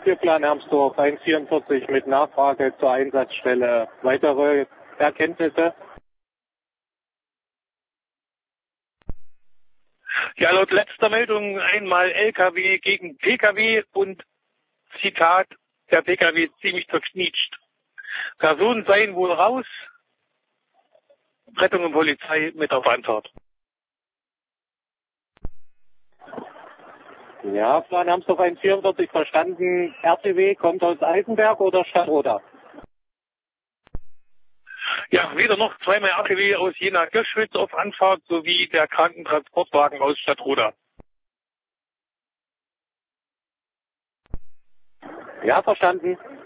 für Plan Hermsdorf 144 mit Nachfrage zur Einsatzstelle. Weitere Erkenntnisse? Ja, laut letzter Meldung einmal LKW gegen PKW und Zitat, der PKW ist ziemlich zerknietscht. Personen seien wohl raus, Rettung und Polizei mit auf Anfahrt. Ja, Plan Hermsdorf 144 verstanden. RTW kommt aus Eisenberg oder Stadtroda? Ja, weder noch zweimal RTW aus Jena-Girschwitz auf Anfahrt sowie der Krankentransportwagen aus Stadtroda. Ja, verstanden.